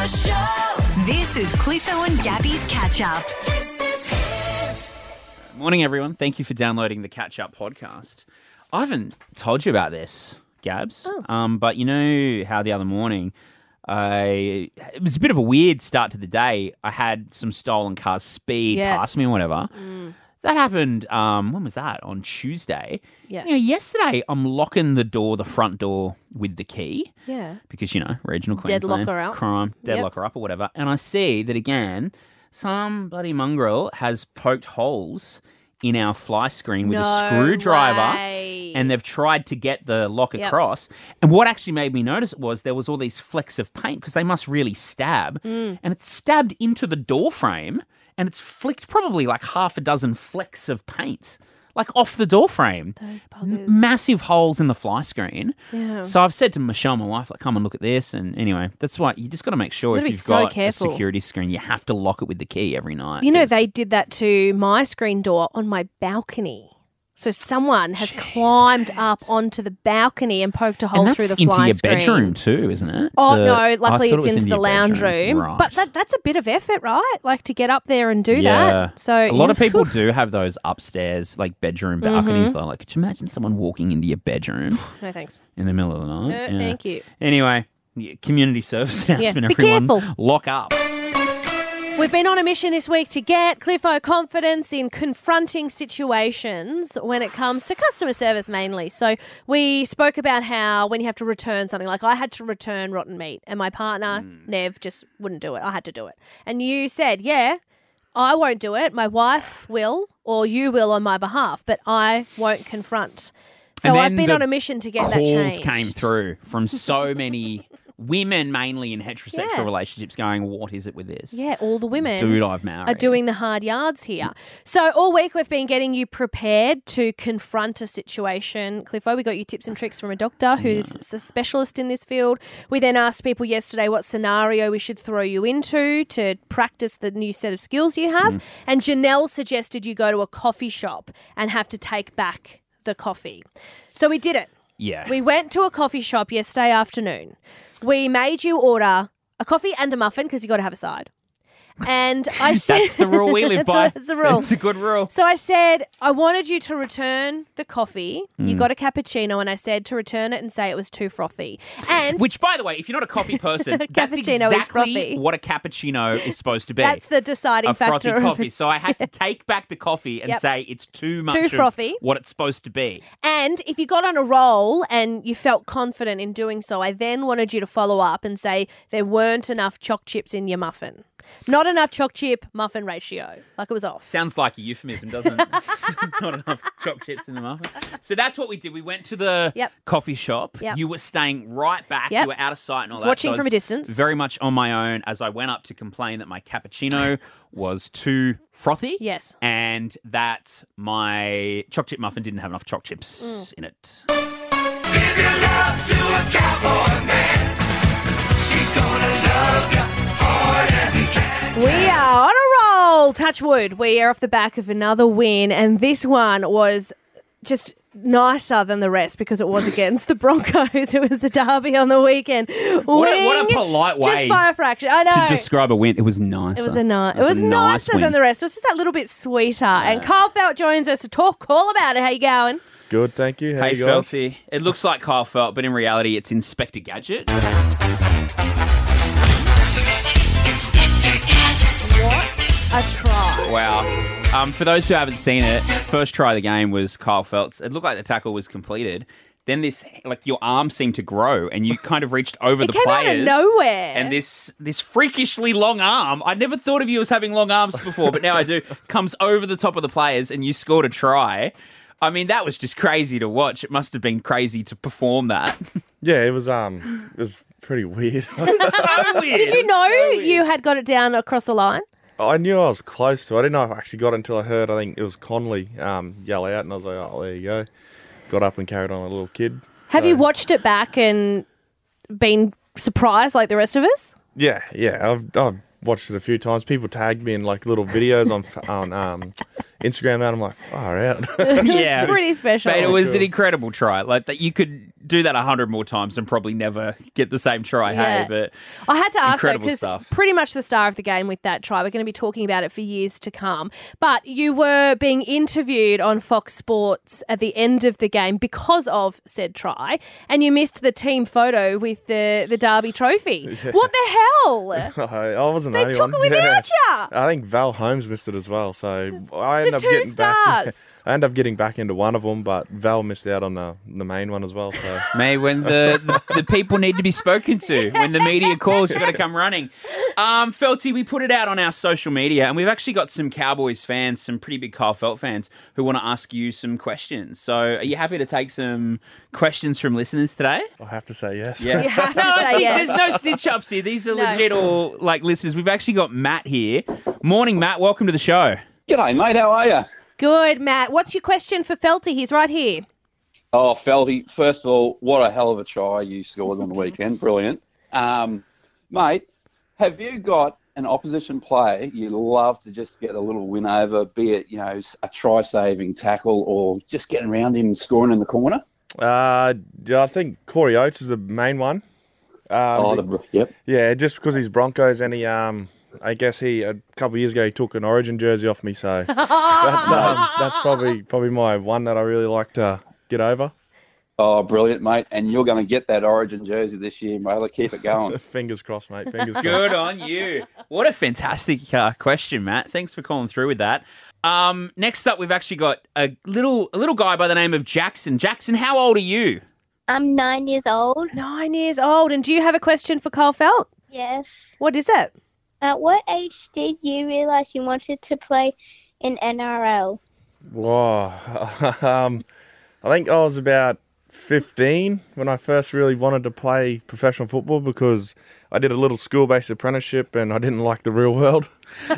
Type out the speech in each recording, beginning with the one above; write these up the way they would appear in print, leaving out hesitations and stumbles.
Show. This is Cliffo and Gabby's Catch Up. Morning, everyone. Thank you for downloading the Catch Up podcast. I haven't told you about this, Gabs, but you know how the other morning it was a bit of a weird start to the day. I had some stolen cars speed past me and whatever. That happened, when was that? On Tuesday. Yeah. You know, yesterday I'm locking the front door with the key. Yeah. Because, you know, regional Queensland. Deadlocker out. Crime, deadlocker up or whatever. And I see that again, some bloody mongrel has poked holes in our fly screen with a screwdriver. Way. And they've tried to get the lock across. And what actually made me notice it was there was all these flecks of paint because they must really stab. And it's stabbed into the door frame. And it's flicked probably like half a dozen flecks of paint, like off the door frame. Those buggers. Massive holes in the fly screen. Yeah. So I've said to Michelle, my wife, like, come and look at this. And anyway, that's why you just got to make sure if Gotta be you've so got careful. a security screen, you have to lock it with the key every night. You know, 'cause- they did that to my screen door on my balcony. So someone has climbed up onto the balcony and poked a hole and through that's the fly into your screen. bedroom too, isn't it? Oh, The- no, I luckily thought it it's was into the your lounge bedroom. room. Right. But that's a bit of effort, right? Like to get up there and do Yeah. that. So a lot of people do have those upstairs, like bedroom balconies. Though, like, could you imagine someone walking into your bedroom No, thanks. in the middle of the night? No, thank you. Anyway, community service announcement. be Everyone, careful. lock up. We've been on a mission this week to get Cliffo confidence in confronting situations when it comes to customer service mainly. So we spoke about how when you have to return something, like I had to return rotten meat and my partner, Nev, just wouldn't do it. I had to do it. And you said, yeah, I won't do it. My wife will or you will on my behalf, but I won't confront. So And I've then been the on a mission to get that Calls changed. came through from so many women, mainly in heterosexual Yeah. relationships, going, what is it with this? Yeah, all the women Dude I've married. are doing the hard yards here. So all week we've been getting you prepared to confront a situation. Cliffo, we got you tips and tricks from a doctor who's a specialist in this field. We then asked people yesterday what scenario we should throw you into to practice the new set of skills you have. And Janelle suggested you go to a coffee shop and have to take back the coffee. So we did it. Yeah. We went to a coffee shop yesterday afternoon. We made you order a coffee and a muffin because you got to have a side. And I said... That's the rule we live by. That's the rule. It's a good rule. So I said, I wanted you to return the coffee. Mm. You got a cappuccino, and I said to return it and say it was too frothy. And Which, by the way, if you're not a coffee person, that's Cappuccino is exactly frothy. what a cappuccino is supposed to be. that's the deciding a frothy factor. coffee. So I had to take back the coffee and Yep. say it's too much Too of frothy. what it's supposed to be. And if you got on a roll and you felt confident in doing so, I then wanted you to follow up and say there weren't enough choc chips in your muffin. Not enough choc chip muffin ratio. Like it was off. Sounds like a euphemism, doesn't it? Not enough chopped chips in the muffin. So that's what we did. We went to the Yep. coffee shop. Yep. You were staying right back. Yep. You were out of sight and all that. Watching So I from was a distance. Very much on my own as I went up to complain that my cappuccino was too frothy. Yes. And that my choc chip muffin didn't have enough choc chips in it. Give your love to a cowboy man. He's gonna love you hard as he can. We are on a roll. Touch wood. We are off the back of another win, and this one was just nicer than the rest because it was against the Broncos. It was the derby on the weekend. What a Winning polite way just by a fraction. I know. to describe a win. It was nice. It was a nice. It was a nice nicer win. than the rest. It was just that little bit sweeter. And Kyle Felt joins us to talk all about it. How you going? Good, thank you. How Hey, you guys? Felty. It looks like Kyle Felt, but in reality, it's Inspector Gadget. A try. Wow. For those who haven't seen it, first try of the game was Kyle Felt's. It looked like the tackle was completed. Then this, like, your arm seemed to grow, and you kind of reached over the came out of players. nowhere. And this freakishly long arm, I never thought of you as having long arms before, but now I do, comes over the top of the players, and you scored a try. I mean, that was just crazy to watch. It must have been crazy to perform that. Yeah, it was pretty weird. So weird. Did you know you had got it down across the line? I knew I was close to it. I didn't know if I actually got it until I heard, I think it was Conley yell out, and I was like, oh, there you go. Got up and carried on a little kid. Have So- you watched it back and been surprised like the rest of us? Yeah. I've watched it a few times. People tagged me in like little videos on Instagram that. I'm like, far out. Yeah. Pretty special. But it was an incredible try. Like that, you could do that 100 more times and probably never get the same try. Yeah. Hey, but I had to ask that incredible because stuff. pretty much the star of the game with that try. We're going to be talking about it for years to come. But you were being interviewed on Fox Sports at the end of the game because of said try, and you missed the team photo with the Derby trophy. What the hell? I wasn't the They only took one. it without ya. I think Val Holmes missed it as well. So I ended up two getting stars. back. I ended up getting back into one of them, but Val missed out on the main one as well. So May, when the people need to be spoken to, when the media calls, you've got to come running. Felty, we put it out on our social media, and we've actually got some Cowboys fans, some pretty big Kyle Felt fans, who want to ask you some questions. So are you happy to take some questions from listeners today? I have to say yes. Yeah. You have to I say think yes. there's no stitch-ups here. These are No. legit all, listeners. We've actually got Matt here. Morning, Matt. Welcome to the show. G'day, mate. How are you? Good, Matt. What's your question for Felty? He's right here. Oh, Felty, first of all, what a hell of a try you scored on the weekend. Brilliant. Mate, have you got an opposition player you love to just get a little win over, be it, a try-saving tackle or just getting around him and scoring in the corner? Yeah, I think Corey Oates is the main one. Yep. Yeah, just because he's Broncos and he, I guess a couple of years ago he took an Origin jersey off me, so that's probably my one that I really like to get over. Oh, brilliant, mate. And you're going to get that Origin jersey this year, brother. Keep it going. Fingers crossed, mate. Fingers crossed. Good on you. What a fantastic question, Matt. Thanks for calling through with that. Next up, we've actually got a little guy by the name of Jackson. Jackson, how old are you? I'm 9 years old. 9 years old. And do you have a question for Kyle Felt? Yes. What is it? At what age did you realize you wanted to play in NRL? Whoa. I think I was about 15 when I first really wanted to play professional football because I did a little school-based apprenticeship and I didn't like the real world.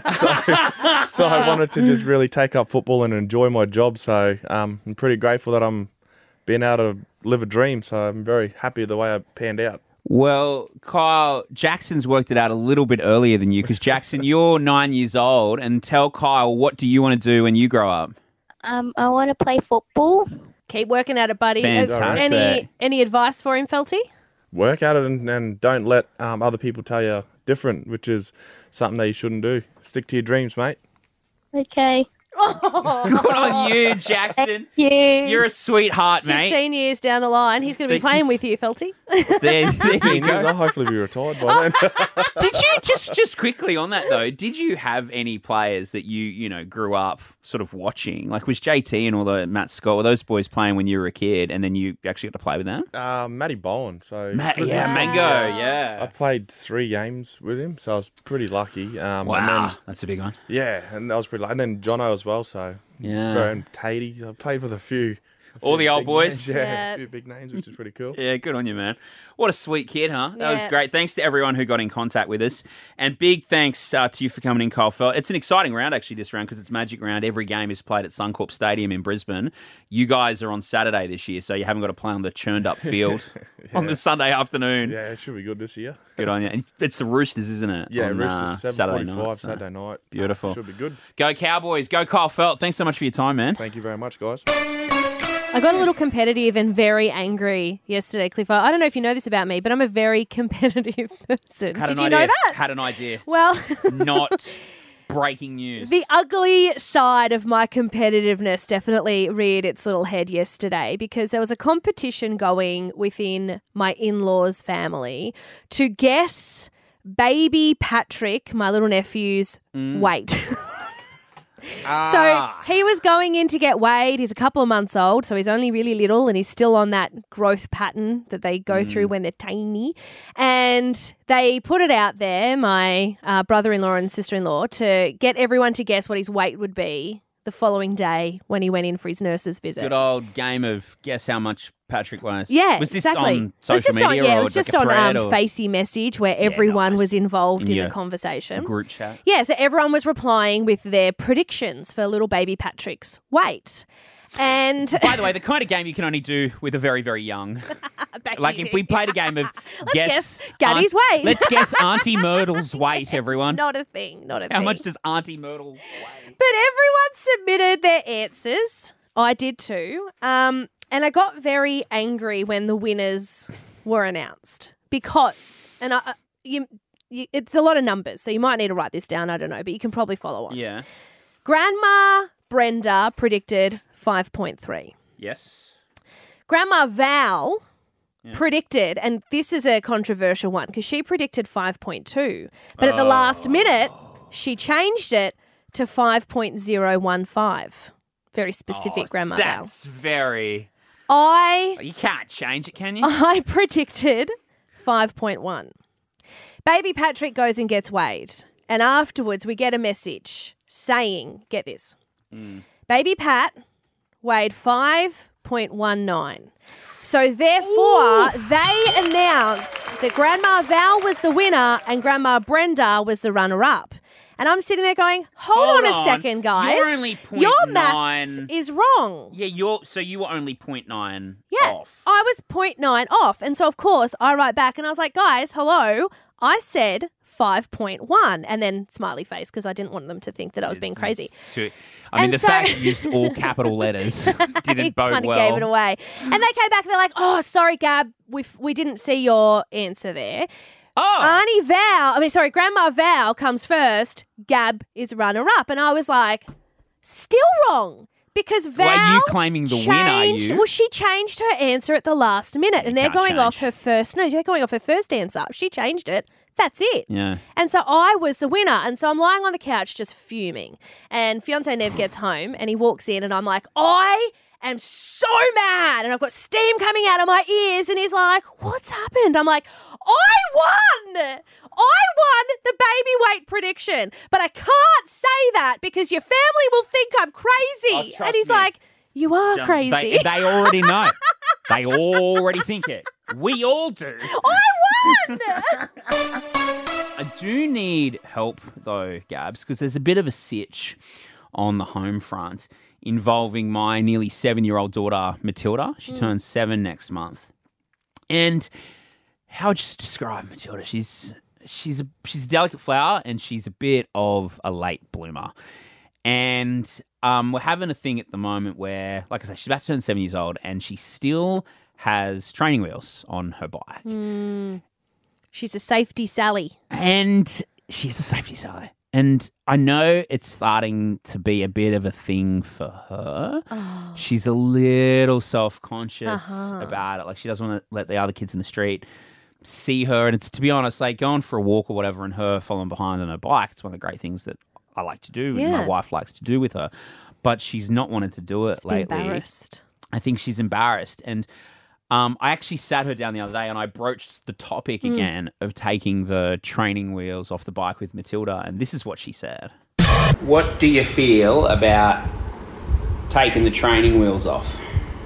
So I wanted to just really take up football and enjoy my job. So I'm pretty grateful that I'm being able to live a dream. So I'm very happy the way I panned out. Well, Kyle, Jackson's worked it out a little bit earlier than you because, Jackson, you're 9 years old. And tell Kyle, what do you want to do when you grow up? I want to play football. Keep working at it, buddy. Fantastic. Any advice for him, Felty? Work at it and don't let other people tell you different, which is something that you shouldn't do. Stick to your dreams, mate. Okay. Good on you, Jackson. You. You're a sweetheart, mate. 15 years down the line, he's going to be Think playing he's- with you, Felty. There you go. I'll hopefully be retired by then. Did you just quickly on that though? Did you have any players that you grew up sort of watching? Like was JT and all the Matt Scott, were those boys playing when you were a kid, and then you actually got to play with them? Matty Bowen. So Mango, I yeah. played 3 games with him, so I was pretty lucky. And Wow, then, that's a big one. yeah, and that was pretty lucky. And then Jono as well, so Yeah. and Tatey. I played with a few. All the old big boys? names. Yeah, Yeah. a few big names, which is pretty cool. Yeah, good on you, man. What a sweet kid, huh? That was Yeah. great. Thanks to everyone who got in contact with us. And big thanks to you for coming in, Kyle Felt. It's an exciting round, actually, this round, because it's Magic Round. Every game is played at Suncorp Stadium in Brisbane. You guys are on Saturday this year, so you haven't got to play on the churned-up field on the Sunday afternoon. Yeah, it should be good this year. Good on you. And it's the Roosters, isn't it? Yeah, on, Roosters Saturday 7:45 night. so Saturday night. Beautiful. Should be good. Go Cowboys. Go Kyle Felt. Thanks so much for your time, man. Thank you very much, guys. I got a little competitive and very angry yesterday, Cliffo. I don't know if you know this about me, but I'm a very competitive person. Did you know that? Had an idea. Well, Not breaking news. the ugly side of my competitiveness definitely reared its little head yesterday because there was a competition going within my in-laws' family to guess baby Patrick, my little nephew's weight. So he was going in to get weighed. He's a couple of months old, so he's only really little and he's still on that growth pattern that they go through when they're tiny. And they put it out there, my brother-in-law and sister-in-law, to get everyone to guess what his weight would be the following day when he went in for his nurse's visit. Good old game of guess how much Patrick weighs. Yeah, Was this exactly. on It was social just media on, or it was like just a on thread or Facey Message where everyone nice. was involved in Yeah. the conversation. group chat? Yeah, so everyone was replying with their predictions for little baby Patrick's weight. And By the way, the kind of game you can only do with a very, very young. Like if we played a game of guess Gaddy's weight. Let's guess Auntie Myrtle's weight, everyone. not a thing. How much does Auntie Myrtle weigh? But everyone submitted their answers. I did too. And I got very angry when the winners were announced because, and it's a lot of numbers, so you might need to write this down. I don't know, but you can probably follow on. Yeah. Grandma Brenda predicted 5.3. Yes. Grandma Val predicted, and this is a controversial one because she predicted 5.2, but at the last minute, she changed it to 5.015. Very specific, Grandma Val. That's very... I You can't change it, can you? predicted 5.1. Baby Patrick goes and gets weighed, and afterwards we get a message saying, get this, Baby Pat weighed 5.19. So therefore, they announced that Grandma Val was the winner and Grandma Brenda was the runner-up. And I'm sitting there going, hold on a second, guys. You're only 0.9. Your maths is wrong. Yeah, so you were only 0.9 off. I was 0.9 off. And so, of course, I write back and I was like, guys, hello, I said 5.1. And then smiley face because I didn't want them to think that I was being crazy. I mean, And the so- fact you used all capital letters didn't bode kind of well. gave it away. And they came back and they're like, oh, sorry, Gab, we didn't see your answer there. Oh, Grandma Val comes first. Gab is runner-up. And I was like, still wrong. Because Val Well, are you claiming the win, are you? Well, she changed her answer at the last minute. And they're can't going off change. her first... No, they're going off her first answer. She changed it. That's it. Yeah. And so I was the winner. And so I'm lying on the couch just fuming. And fiance Nev gets home and he walks in and I'm like, I am so mad. And I've got steam coming out of my ears. And he's like, what's happened? I'm like, I won. I won the baby weight prediction. But I can't say that because your family will think I'm crazy. Oh, trust and he's me. like, you are crazy. They already know. They already think it. We all do. I won. I do need help, though, Gabs, because there's a bit of a sitch on the home front involving my nearly 7-year-old daughter, Matilda. She turns 7 next month. And how would you describe Matilda? She's a delicate flower and she's a bit of a late bloomer. And we're having a thing at the moment where, like I say, she's about to turn 7 years old and she still has training wheels on her bike. She's a safety Sally. And she's a safety Sally. And I know it's starting to be a bit of a thing for her. Oh. She's a little self-conscious about it. Like she doesn't want to let the other kids in the street see her. And it's, to be honest, like going for a walk or whatever and her following behind on her bike, it's one of the great things that I like to do and Yeah. my wife likes to do with her. But she's not wanted to do it lately. Embarrassed. I think she's embarrassed. And I actually sat her down the other day and I broached the topic again of taking the training wheels off the bike with Matilda. And this is what she said. What do you feel about taking the training wheels off?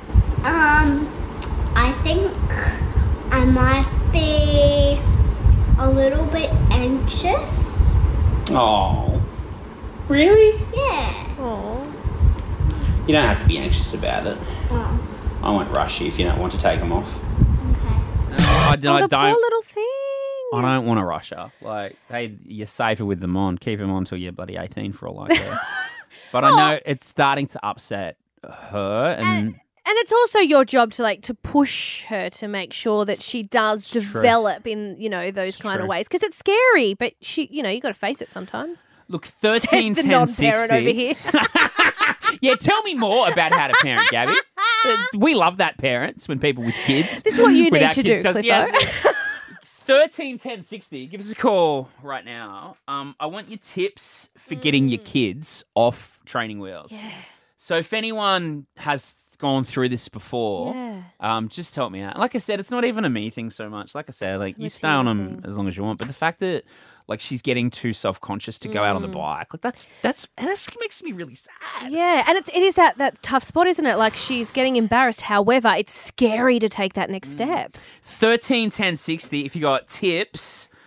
I think I might be a little bit anxious. Oh, really? Yeah. You don't have to be anxious about it. Oh, I won't rush you if you don't want to take them off. okay. I Oh, the poor don't. little thing. I don't want to rush her. Like, hey, you're safer with them on. Keep them on till you're bloody 18 for all I care. But I know it's starting to upset her, and And it's also your job to push her to make sure that she does develop in, those kind of true. ways. Because it's scary, but you got to face it sometimes. look, Says 13, the 10, non-parent over 60. here. Yeah, tell me more about how to parent, Gabby. We love that, parents, when people with kids. This is what you need without to do, kids Cliffo. 13 10 60. Give us a call right now. I want your tips for getting your kids off training wheels. Yeah. So if anyone has gone through this before, just help me out. Like I said, it's not even a me thing so much. Like I said, like you stay on them as long as you want, but the fact that she's getting too self-conscious to go out on the bike, that makes me really sad. Yeah, and it is that tough spot, isn't it? Like she's getting embarrassed. However, it's scary to take that next step. 13 10 60. If you got tips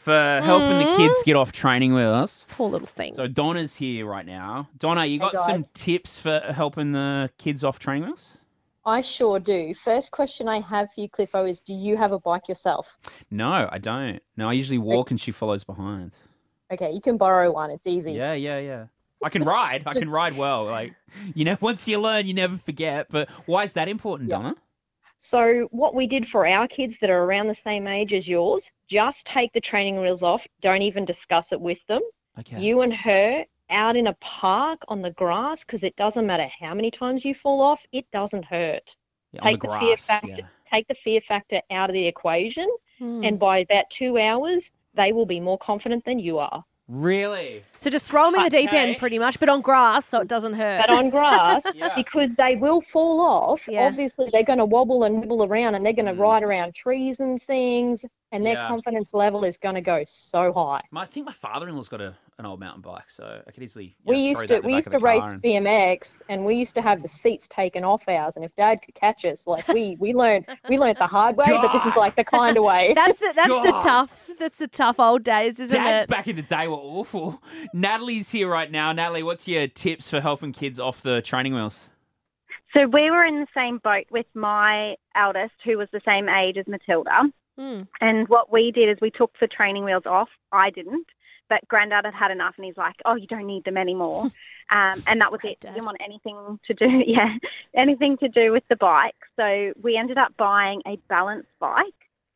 for helping the kids get off training wheels. Poor little thing. So Donna's here right now. Donna, you got Hey, some guys. tips for helping the kids off training wheels? I sure do. First question I have for you, Cliffo, is do you have a bike yourself? No, I don't. No, I usually walk and she follows behind. Okay, you can borrow one. It's easy. Yeah. I can ride. I can ride well. Like, once you learn, you never forget. But why is that important, Yeah. Donna? So what we did for our kids that are around the same age as yours, just take the training wheels off. Don't even discuss it with them. Okay. You and her out in a park on the grass, because it doesn't matter how many times you fall off, it doesn't hurt. Yeah, on Take the the grass. fear factor. Yeah. Take the fear factor out of the equation, Hmm. and by about 2 hours, they will be more confident than you are. Really? So just throw them in the deep Okay. end pretty much, but on grass so it doesn't hurt. But on grass, Yeah. because they will fall off, Yeah. obviously they're going to wobble and nibble around, and they're going to ride around trees and things, and their Yeah. confidence level is going to go so high. I think my father-in-law's got an old mountain bike, so I could easily. We throw used that to in the we back used of to the race car and- BMX, and we used to have the seats taken off ours. And if Dad could catch us, like we learned the hard way, but this is like the kind of way. That's the God. that's the tough old days, isn't Dads it? back in the day were awful. Natalie's here right now. Natalie, what's your tips for helping kids off the training wheels? So we were in the same boat with my eldest, who was the same age as Matilda. Mm. And what we did is we took the training wheels off. I didn't, but Grandad had had enough, and he's like, "Oh, you don't need them anymore." And that was it. He didn't want anything to do, anything to do with the bike. So we ended up buying a balance bike,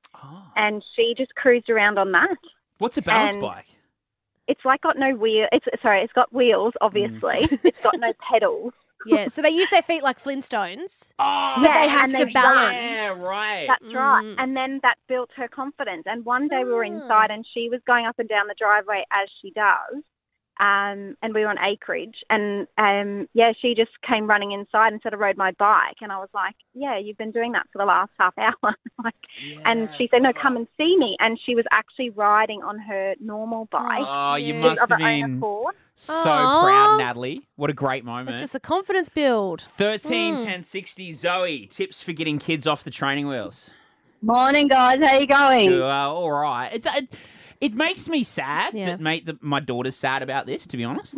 and she just cruised around on that. What's a balance And bike? It's like got no wheel. It's got wheels, obviously. It's got no pedals. Yeah, so they use their feet like Flintstones, Oh, but they have and to they balance. Yeah, right. That's right. And then that built her confidence. And one day we were inside and she was going up and down the driveway as she does. And we were on acreage. And, she just came running inside and sort of rode my bike. And I was like, yeah, you've been doing that for the last half hour. And she said, no, come and see me. And she was actually riding on her normal bike. Oh, you Yeah. must of have her own been accord. so Aw. proud, Natalie. What a great moment. It's just a confidence build. 13 10 60 Zoe, tips for getting kids off the training wheels. Morning, guys. How you going? All right. It makes me sad Yeah. that my daughter's sad about this, to be honest.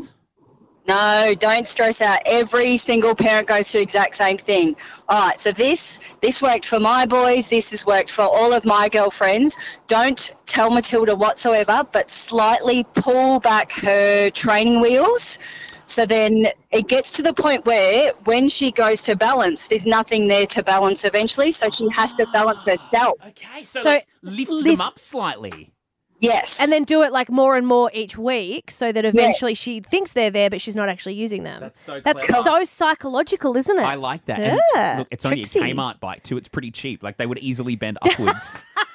No, don't stress out. Every single parent goes through the exact same thing. All right, so this worked for my boys. This has worked for all of my girlfriends. Don't tell Matilda whatsoever, but slightly pull back her training wheels. So then it gets to the point where when she goes to balance, there's nothing there to balance eventually, so she has to balance herself. Okay, so, So lift lift- them up slightly. Yes. And then do it like more and more each week so that eventually she thinks they're there, but she's not actually using them. That's so That's clever. so psychological, isn't it? I like that. Yeah, And look, it's only tricksy. a Kmart bike too. It's pretty cheap. Like they would easily bend upwards.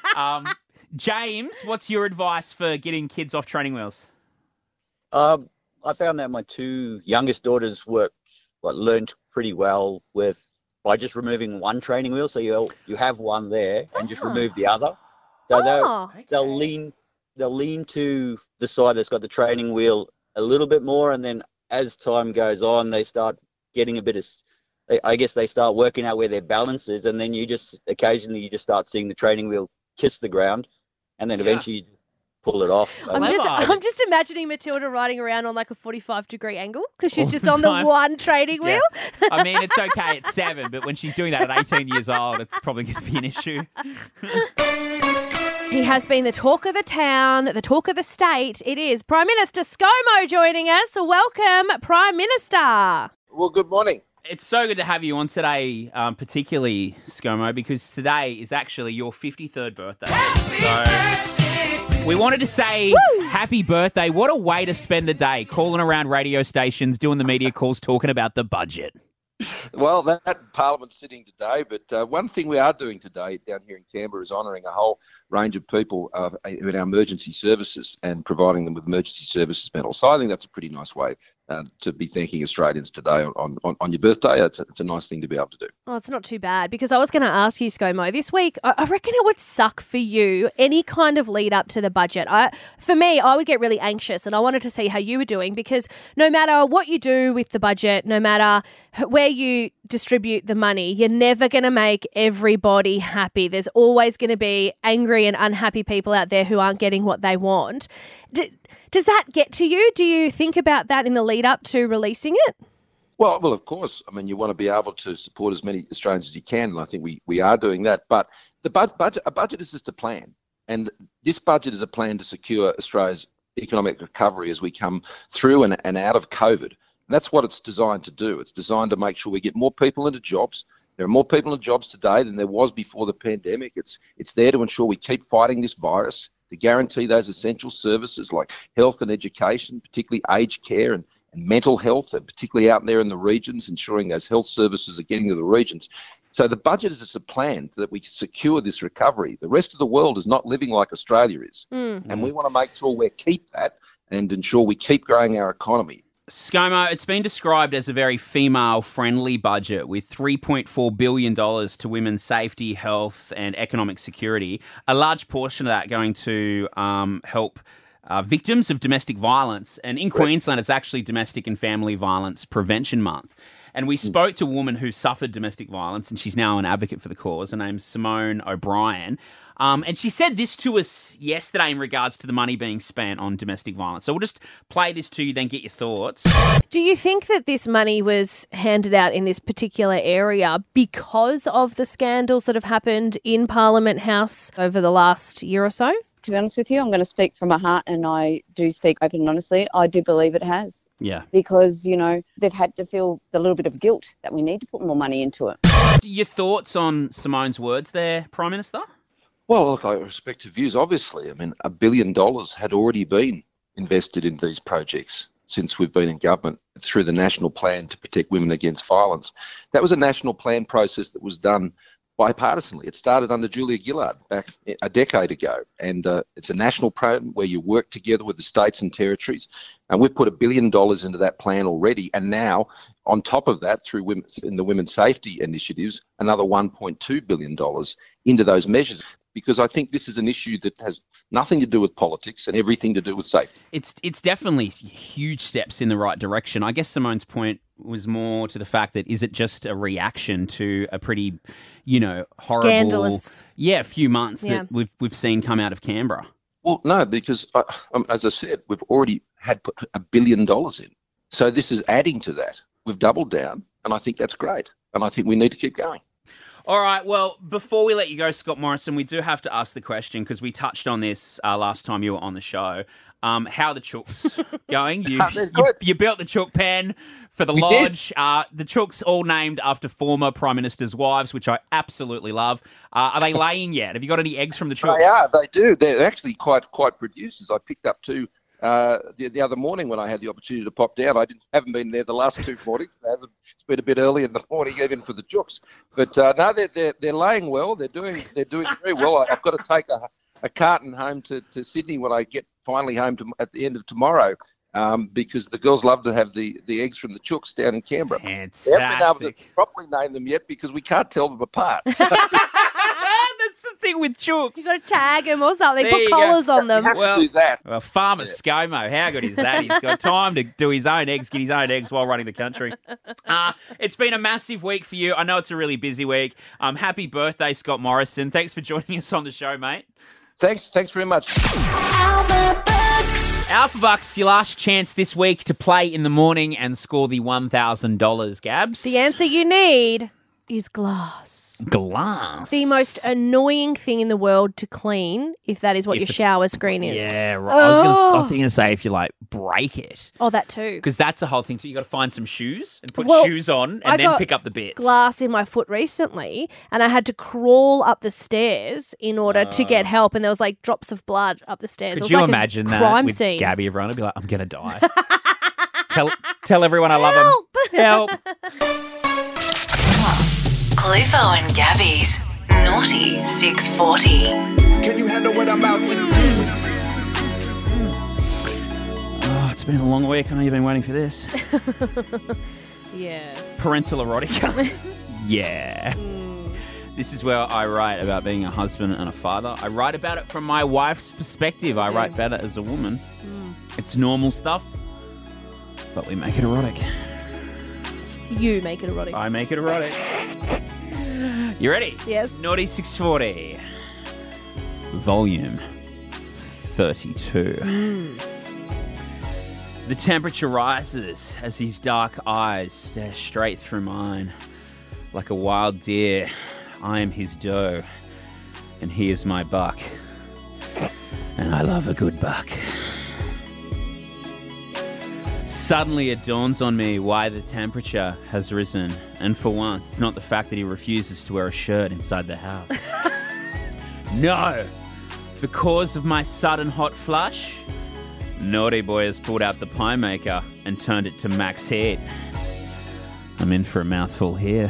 James, what's your advice for getting kids off training wheels? I found that my two youngest daughters learned pretty well by just removing one training wheel. So you have one there and just remove the other. So they'll lean to the side that's got the training wheel a little bit more, and then as time goes on, they start getting I guess they start working out where their balance is, and then occasionally you just start seeing the training wheel kiss the ground, and then eventually you just pull it off. I'm just imagining Matilda riding around on like a 45-degree angle because she's All just the on the time. one training Yeah. wheel. I mean, it's okay at 7, but when she's doing that at 18 years old, it's probably going to be an issue. He has been the talk of the town, the talk of the state. It is Prime Minister ScoMo joining us. Welcome, Prime Minister. Well, good morning. It's so good to have you on today, particularly, ScoMo, because today is actually your 53rd birthday. So we wanted to say happy birthday. What a way to spend the day, calling around radio stations, doing the media calls, talking about the budget. Well, that Parliament's sitting today, but one thing we are doing today down here in Canberra is honouring a whole range of people in our emergency services and providing them with emergency services medals. So I think that's a pretty nice way to be thanking Australians today on your birthday. It's a nice thing to be able to do. Oh, it's not too bad because I was going to ask you, ScoMo, this week, I reckon it would suck for you any kind of lead up to the budget. For me, I would get really anxious and I wanted to see how you were doing because no matter what you do with the budget, no matter where you distribute the money, you're never going to make everybody happy. There's always going to be angry and unhappy people out there who aren't getting what they want. Does that get to you? Do you think about that in the lead up to releasing it? Well, of course. I mean, you want to be able to support as many Australians as you can, and I think we are doing that. But a budget is just a plan, and this budget is a plan to secure Australia's economic recovery as we come through and out of COVID. And that's what it's designed to do. It's designed to make sure we get more people into jobs. There are more people in jobs today than there was before the pandemic. It's there to ensure we keep fighting this virus, to guarantee those essential services like health and education, particularly aged care and mental health, and particularly out there in the regions, ensuring those health services are getting to the regions. So the budget is just a plan so that we secure this recovery. The rest of the world is not living like Australia is. And we want to make sure we keep that and ensure we keep growing our economy. ScoMo, it's been described as a very female-friendly budget with $3.4 billion to women's safety, health and economic security. A large portion of that going to help victims of domestic violence. And in Queensland, it's actually Domestic and Family Violence Prevention Month. And we spoke to a woman who suffered domestic violence, and she's now an advocate for the cause. Her name's Simone O'Brien. And she said this to us yesterday in regards to the money being spent on domestic violence. So we'll just play this to you, then get your thoughts. Do you think that this money was handed out in this particular area because of the scandals that have happened in Parliament House over the last year or so? To be honest with you, I'm going to speak from my heart, and I do speak open and honestly. I do believe it has. Yeah. Because, they've had to feel a little bit of guilt that we need to put more money into it. Your thoughts on Simone's words there, Prime Minister? Well, look, I respect your views, obviously. I mean, $1 billion had already been invested in these projects since we've been in government through the National Plan to Protect Women Against Violence. That was a national plan process that was done bipartisanly. It started under Julia Gillard back a decade ago, and it's a national program where you work together with the states and territories, and we've put $1 billion into that plan already, and now on top of that, through in the women's safety initiatives, another $1.2 billion into those measures, because I think this is an issue that has nothing to do with politics and everything to do with safety. It's definitely huge steps in the right direction. I guess Simone's point was more to the fact that is it just a reaction to a pretty, horrible, scandalous, few months that we've seen come out of Canberra? Well, no, because as I said, we've already had put $1 billion in. So this is adding to that. We've doubled down, and I think that's great. And I think we need to keep going. All right, well, before we let you go, Scott Morrison, we do have to ask the question because we touched on this last time you were on the show. How are the chooks going? You built the chook pen for the lodge. The chooks all named after former Prime Minister's wives, which I absolutely love. Are they laying yet? Have you got any eggs from the chooks? They are, they do. They're actually quite producers. I picked up two the other morning when I had the opportunity to pop down. I haven't been there the last two mornings. It's been a bit early in the morning, even for the chooks. But no, they're laying well. They're doing very well. I've got to take a carton home to Sydney when I get finally home at the end of tomorrow, because the girls love to have the eggs from the chooks down in Canberra. Fantastic. They haven't been able to properly name them yet because we can't tell them apart. That's the thing with chooks. You got to tag them or something. There Put you collars go. on them. Well, do that. Well, Farmer ScoMo, how good is that? He's got time to do his own eggs, get his own eggs while running the country. It's been a massive week for you. I know it's a really busy week. Happy birthday, Scott Morrison. Thanks for joining us on the show, mate. Thanks very much. Alpha Bucks, your last chance this week to play in the morning and score the $1,000, Gabs. The answer you need is glass. Glass. The most annoying thing in the world to clean, if that is what your shower screen is. Yeah, right. I was going to say if you break it. Oh, that too. Because that's the whole thing. So you got to find some shoes and put Well, shoes on I and then got pick up the bits. Glass in my foot recently, and I had to crawl up the stairs in order to get help, and there was drops of blood up the stairs. It Could was you like imagine a that crime with scene. Gabby? Everyone would be like, I'm going to die. Tell everyone I love them. Help. Cliffo and Gabby's Naughty 640. Can you handle what I'm about to do? Oh, it's been a long week. I know you've been waiting for this. Yeah. Parental erotica. Yeah. This is where I write about being a husband and a father. I write about it from my wife's perspective. I write about it as a woman. It's normal stuff, but we make it erotic. You make it erotic. I make it erotic. You ready? Yes. Naughty 640. Volume 32. The temperature rises as his dark eyes stare straight through mine. Like a wild deer, I am his doe, and he is my buck. And I love a good buck. Suddenly it dawns on me why the temperature has risen, and for once, it's not the fact that he refuses to wear a shirt inside the house. No! The cause of my sudden hot flush? Naughty boy has pulled out the pie maker and turned it to max heat. I'm in for a mouthful here.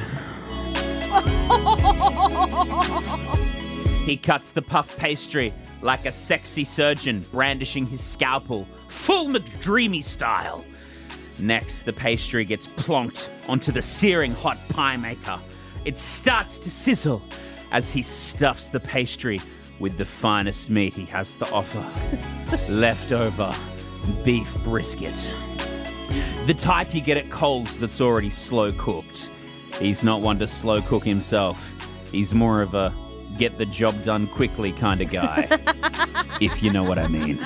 He cuts the puff pastry like a sexy surgeon brandishing his scalpel, full McDreamy style. Next, the pastry gets plonked onto the searing hot pie maker. It starts to sizzle as he stuffs the pastry with the finest meat he has to offer. Leftover beef brisket. The type you get at Coles that's already slow cooked. He's not one to slow cook himself. He's more of a get the job done quickly kind of guy. If you know what I mean.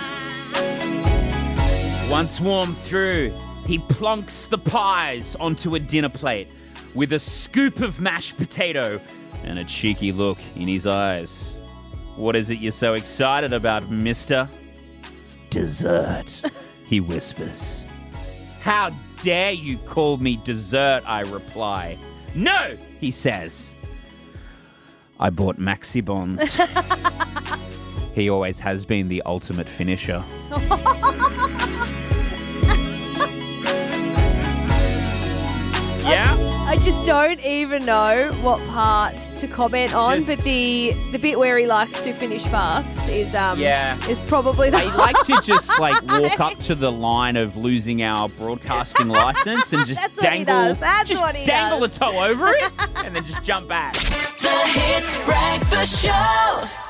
Once warmed through, he plonks the pies onto a dinner plate with a scoop of mashed potato and a cheeky look in his eyes. What is it you're so excited about, mister? Dessert, he whispers. How dare you call me dessert, I reply. No, he says. I bought Maxi Bonds. He always has been the ultimate finisher. Yeah? I just don't even know what part to comment on, but the bit where he likes to finish fast is probably the I'd like to just walk up to the line of losing our broadcasting license and just dangle the toe over it and then just jump back. The Hit Breakfast Show.